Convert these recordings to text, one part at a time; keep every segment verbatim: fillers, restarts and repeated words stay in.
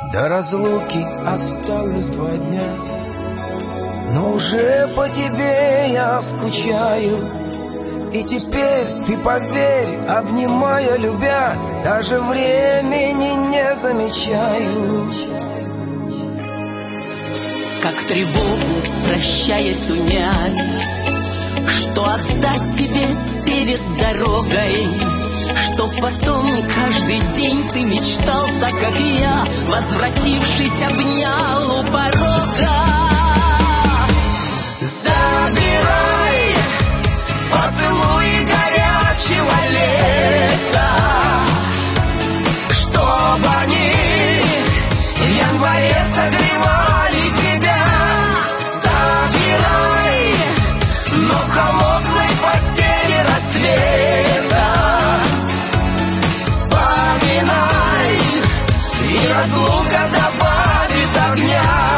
До разлуки осталось два дня, но уже по тебе я скучаю. И теперь ты, поверь, обнимая, любя, даже времени не замечаю. Как тревогу, прощаясь, унять, что отдать тебе перед дорогой, что потом каждый день ты мечтал, так как я, возвратившись, обнял у порога. Забирай поцелуи горячего лета, чтобы они в январе согревали тебя. Забирай, но в холодной постели рассвета вспоминай, и разлука добавит огня.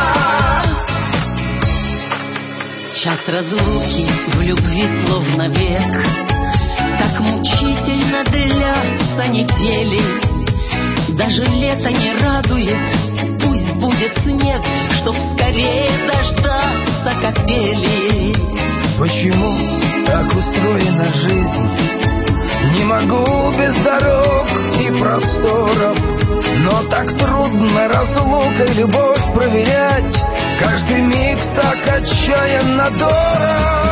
Час разлуки в любви словно век, так мучительно длятся недели. Даже лето не радует, пусть будет снег, чтоб скорее дождаться капели. Почему так устроена жизнь? Не могу без дорог и просторов, но так трудно разлукой любовь проверять. Каждый миг так отчаянно дорог.